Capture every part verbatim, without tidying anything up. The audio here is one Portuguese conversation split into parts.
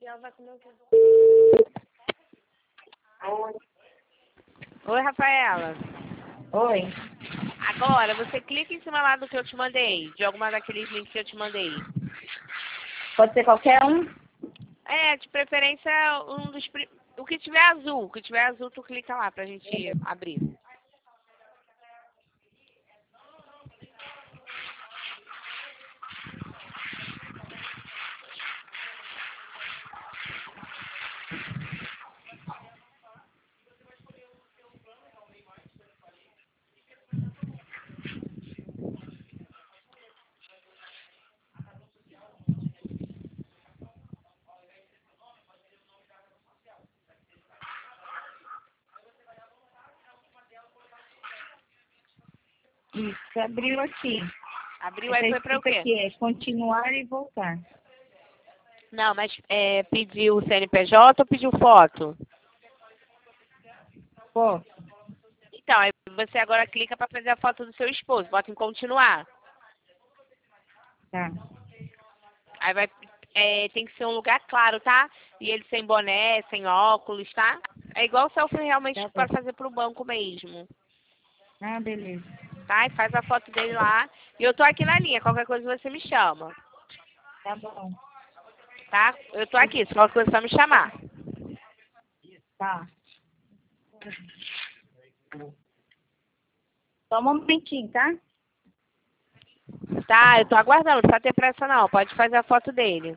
ela vai comer o quê? Oi. Oi, Rafaela. Oi. Agora, você clica em cima lá do que eu te mandei, de alguma daqueles links que eu te mandei. Pode ser qualquer um? É, de preferência, um dos... pri- O que tiver azul. O que tiver azul, tu clica lá pra gente abrir. Isso, abriu aqui. Abriu, aí foi pra o quê? Aqui é continuar e voltar. Não, mas é, pediu o C N P J ou pediu foto? Foto. Então, aí você agora clica pra fazer a foto do seu esposo. Bota em continuar. Tá. Aí vai... é, tem que ser um lugar claro, tá? E ele sem boné, sem óculos, tá? É igual o selfie realmente Tá para bom. fazer pro banco mesmo. Ah, beleza. Tá? E faz a foto dele lá. E eu tô aqui na linha. Qualquer coisa você me chama. Tá bom. Tá? Eu tô aqui. Se qualquer coisa é só me chamar. Tá. Só um momentinho, tá? Tá? Eu tô aguardando. Não precisa ter pressa não. Pode fazer a foto dele.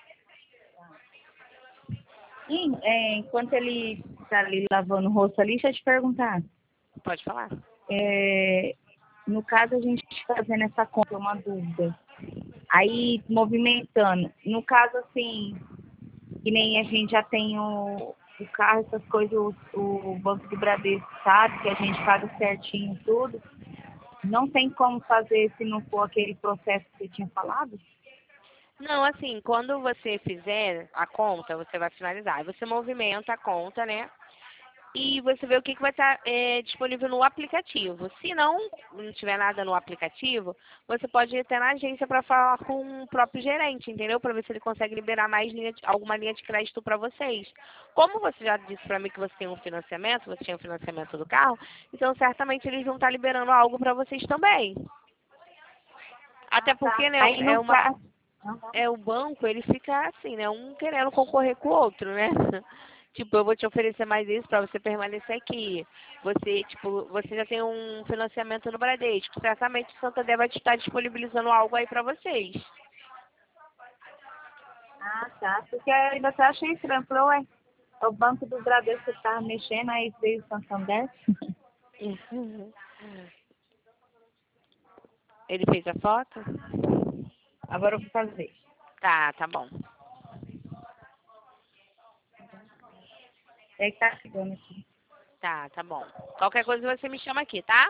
E, é, enquanto ele tá ali lavando o rosto ali, deixa eu te perguntar. Pode falar. É, no caso, a gente fazendo essa compra, uma dúvida. Aí, movimentando. No caso, assim, que nem a gente já tem o, o carro, essas coisas, o, o Banco do Bradesco sabe que a gente paga certinho tudo. Não tem como fazer se não for aquele processo que você tinha falado? Não, assim, quando você fizer a conta, você vai finalizar. Aí você movimenta a conta, né? E você vê o que, que vai estar é, disponível no aplicativo. Se não, não tiver nada no aplicativo, você pode ir até na agência para falar com o próprio gerente, entendeu? Para ver se ele consegue liberar mais linha de, alguma linha de crédito para vocês. Como você já disse para mim que você tem um financiamento, você tinha um financiamento do carro, então certamente eles vão estar liberando algo para vocês também. Até porque, né, Aí, é no uma caso... é o banco, ele fica assim, né? Um querendo concorrer com o outro, né? Tipo, eu vou te oferecer mais isso para você permanecer aqui. Você, tipo, você já tem um financiamento no Bradesco. Certamente o Santander vai te estar disponibilizando algo aí para vocês. Ah, tá. Porque eu ainda até achei estranho. Falei, ué, é o Banco do Bradesco que estava mexendo, aí veio o Santander. Ele fez a foto? Agora eu vou fazer. Tá, tá bom. É que tá chegando aqui. Tá, tá bom. Qualquer coisa você me chama aqui, tá?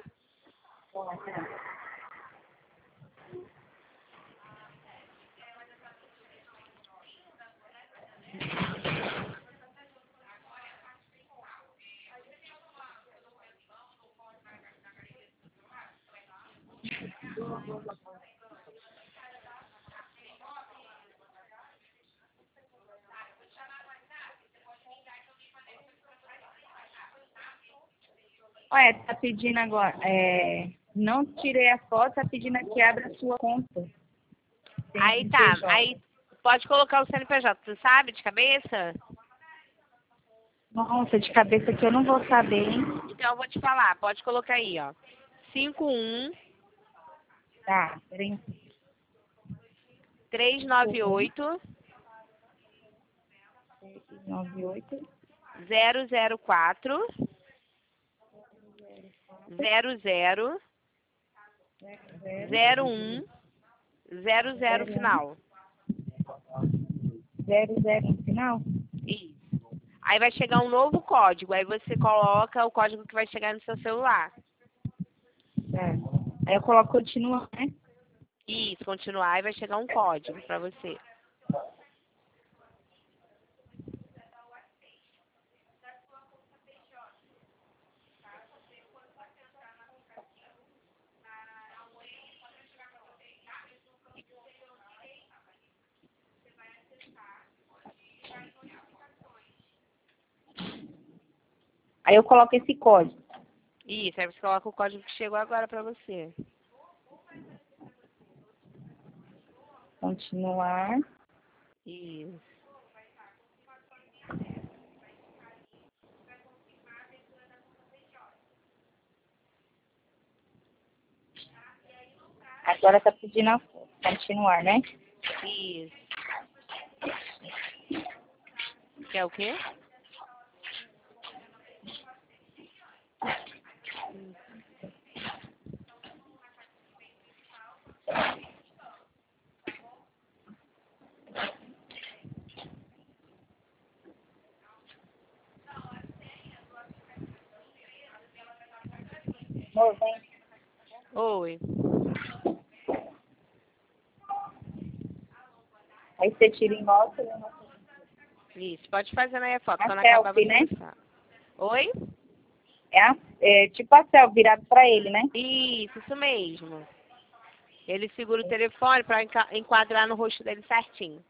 Olha, tá pedindo agora. É, não tirei a foto, tá pedindo que abra a sua conta. Aí tá. C N P J. Aí pode colocar o C N P J. Tu sabe de cabeça? Nossa, de cabeça que eu não vou saber, hein? Então eu vou te falar. Pode colocar aí, ó. cinco um Tá, peraí. três nove oito nove oito zero zero quatro zero zero zero um zero zero final. zero zero no final? Isso. Aí vai chegar um novo código. Aí você coloca o código que vai chegar no seu celular. É. Aí eu coloco continua, né? Isso, continuar e vai chegar um código pra você. Aí eu coloco esse código. Isso, aí você coloca o código que chegou agora pra você. Continuar. Isso. Agora tá pedindo a foto. Continuar, né? Isso. Quer o quê? Amor, vem. Oi. Aí você tira em volta, né? Isso, pode fazer na foto. A Quando acabar selfie, você né? me fala. Oi? É, a, é tipo a selfie virado pra ele, né? Isso, isso mesmo. Ele segura o telefone pra enca- enquadrar no rosto dele certinho.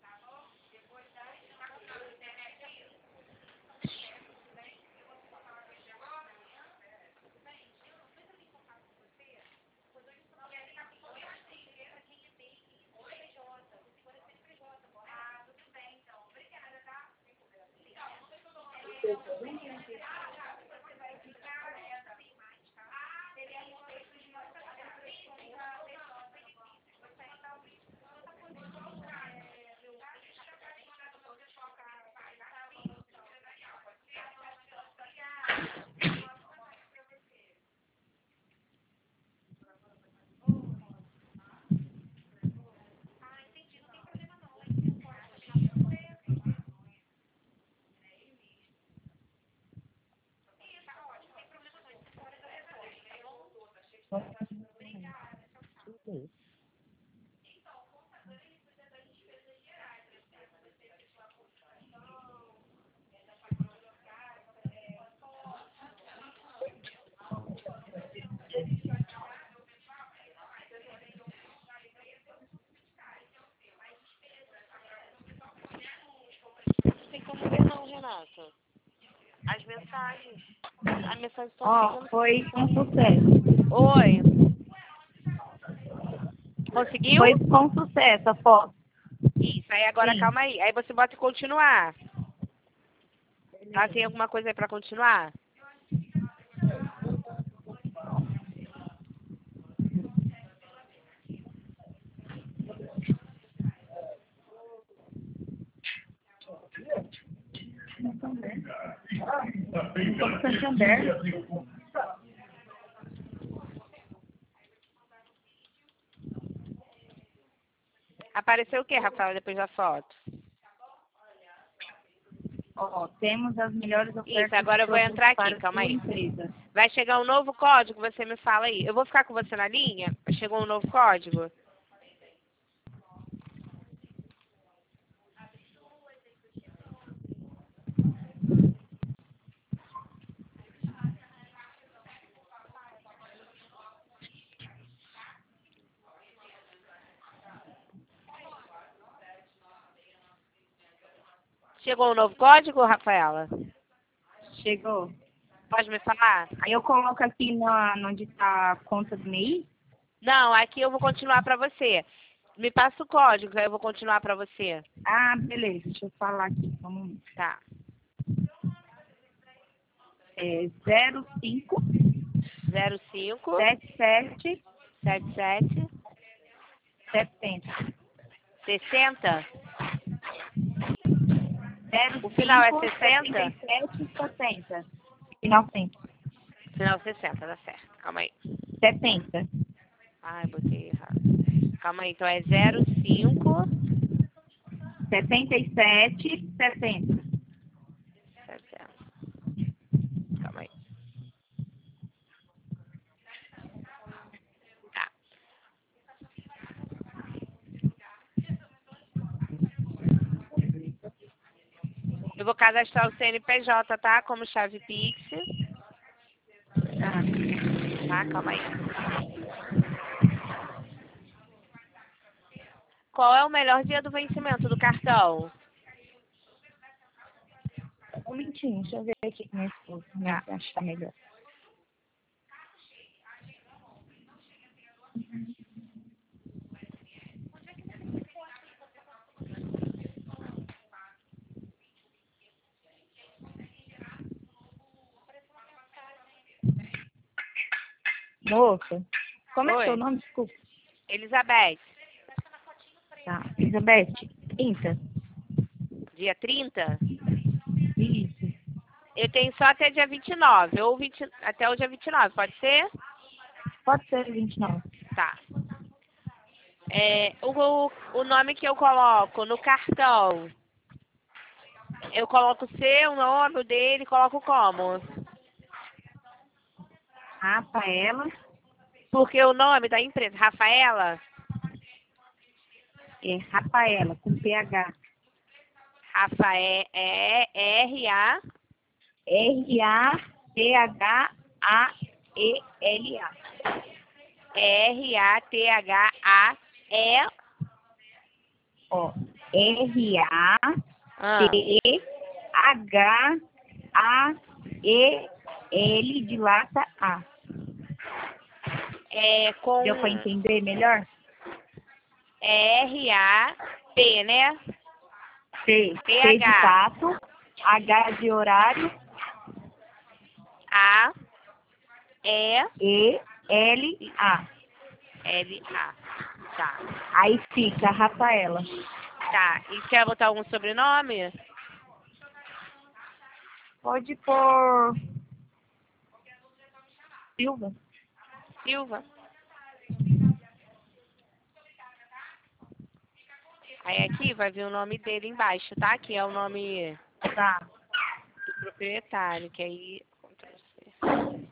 Não tem como ver não, Renato. As mensagens. As mensagens estão Ó, chegando. foi com sucesso. Oi. Conseguiu? Foi com sucesso a foto. Isso, aí agora Sim. calma aí. Aí você bota continuar. Ah, tem alguma coisa aí pra continuar? Como Santander. Apareceu o que, Rafael, depois da foto? Ó, temos as melhores ofertas. Isso, agora eu vou de entrar produtos aqui, para calma sua aí. empresa. Vai chegar um novo código, você me fala aí. Eu vou ficar com você na linha? Chegou um novo código? Chegou um novo código, Rafaela? Chegou. Pode me falar? Aí eu coloco aqui na, onde está a conta do M E I. Não, aqui eu vou continuar pra você. Me passa o código, aí eu vou continuar pra você. Ah, beleza. Deixa eu falar aqui. Vamos. Tá. É zero cinco zero cinco sete sete sete sete setenta. sessenta. zero O final é cinco sessenta? setenta e sete setenta. Final cem. Final sessenta, dá certo. Calma aí. setenta. Ai, botei errado. Calma aí, então é zero cinco setenta e sete setenta. sessenta. Calma aí. Tá. Eu vou cadastrar o C N P J, tá? Como chave Pix. Ah, Tá, calma aí. Qual é o melhor dia do vencimento do cartão? Um minutinho, deixa eu ver aqui com meu esposo, né? Tá. Acho que tá melhor. Moça, como é seu Oi, nome? Desculpa. Elizabeth. Tá, Elizabeth, trinta. Dia trinta? Isso. Eu tenho só até dia vinte e nove, ou vinte, até o dia vinte e nove, pode ser? Pode ser vinte e nove. Tá. É, o, o nome que eu coloco no cartão, eu coloco o seu nome, o dele, coloco como? Rafaela, Porque o nome da empresa, Rafaela, é Rafaela, com P H. Rafael, é R A, R A P H A E L A. R A T H A E, Ó, R A ah, T H A E L de lata A. é com Deu para entender melhor? R A P, né? C. P C de H pato, H de horário, A E E L A. L A. Tá. Aí fica Rafaela. Tá. E quer botar algum sobrenome? Pode pôr Silva. Silva. Aí aqui vai vir o nome dele embaixo, tá? Que é o nome Tá. do proprietário, que aí Ctrl C.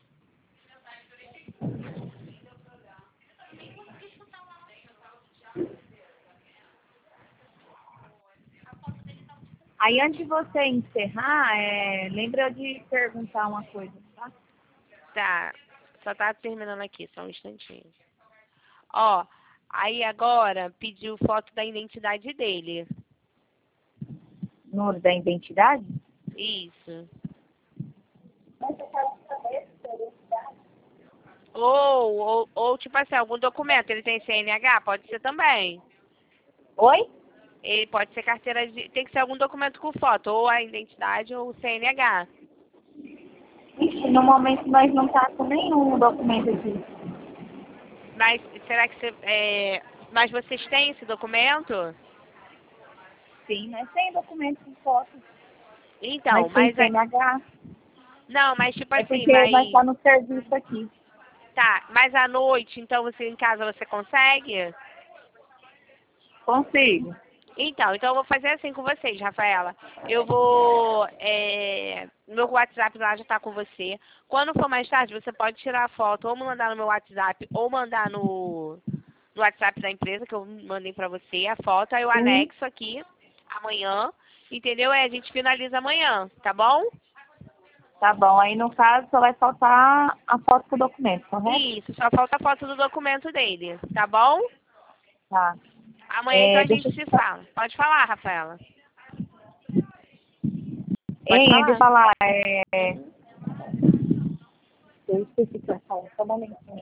Aí antes de você encerrar, é, lembra de perguntar uma coisa, tá? Tá. Só tá terminando aqui, só um instantinho. Ó, aí agora pediu foto da identidade dele. Número da identidade? Isso. Ou, ou, ou, tipo assim, algum documento. Ele tem C N H? Pode ser também. Oi? Ele pode ser carteira de... Tem que ser algum documento com foto. Ou a identidade ou o C N H. Ixi, no momento nós não tá com nenhum documento aqui. Mas será que você... É... Mas vocês têm esse documento? Sim, nós tem documento com foto. Então, Mas tem mas... a- C N H. Não, mas tipo É assim, porque mas... nós tá no serviço aqui. Tá, mas à noite, então você em casa você consegue? Consigo. Então, então eu vou fazer assim com vocês, Rafaela. Eu vou. É, meu WhatsApp lá já tá com você. Quando for mais tarde, você pode tirar a foto ou me mandar no meu WhatsApp ou mandar no, no WhatsApp da empresa que eu mandei pra você a foto. Aí eu Sim. anexo aqui amanhã. Entendeu? Aí a gente finaliza amanhã, tá bom? Tá bom. Aí no caso só vai faltar a foto com o documento, correto? Isso, só falta a foto do documento dele, tá bom? Tá. Amanhã então É, a deixa gente eu se te falar. fala. Pode falar, Rafaela. Pode Hein, deixa eu falar. falar. É... Uhum. Eu esqueci o que eu ia falar. Só um momentinho.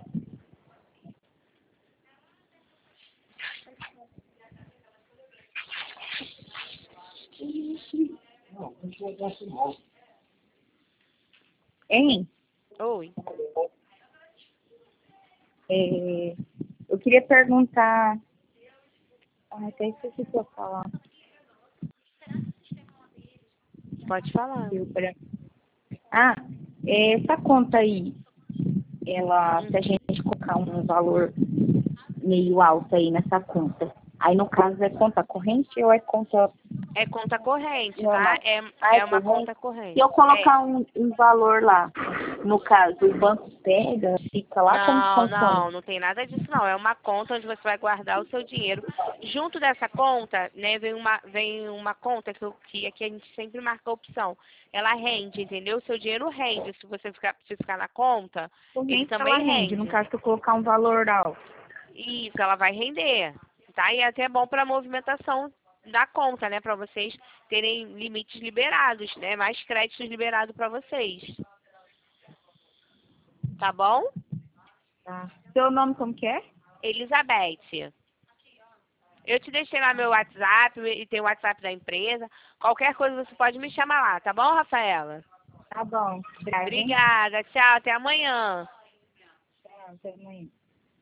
Hein? Oi. É... Eu queria perguntar. Ah, até esqueci o que eu ia falar. Pode falar. Deu branco. Ah, é, essa conta aí, ela, se a Uhum. gente colocar um valor meio alto aí nessa conta, aí no caso é conta corrente ou é conta É conta corrente, tá? normal? É, Ah, é é uma corrente? conta Se corrente. eu É. colocar um, um valor lá, no caso, o banco pega, fica lá, como que Não, funciona? não, não tem nada disso não. É uma conta onde você vai guardar o seu dinheiro. Junto dessa conta, né, vem uma, vem uma conta que, eu- que aqui a gente sempre marca a opção. Ela rende, entendeu? O seu dinheiro rende. Se você ficar, se ficar na conta, ele Corrente ela também rende, no rende. caso, se eu colocar um valor alto. Isso, ela vai render. Tá? E é até bom para movimentação da conta, né? Para vocês terem limites liberados, né? Mais créditos liberados para vocês. Tá bom? Tá. Seu nome como que é? Elizabeth. Eu te deixei lá meu WhatsApp e tem o WhatsApp da empresa. Qualquer coisa você pode me chamar lá, tá bom, Rafaela? Tá bom. Obrigada, hein? Obrigada. Tchau. Até amanhã. Tchau, até amanhã.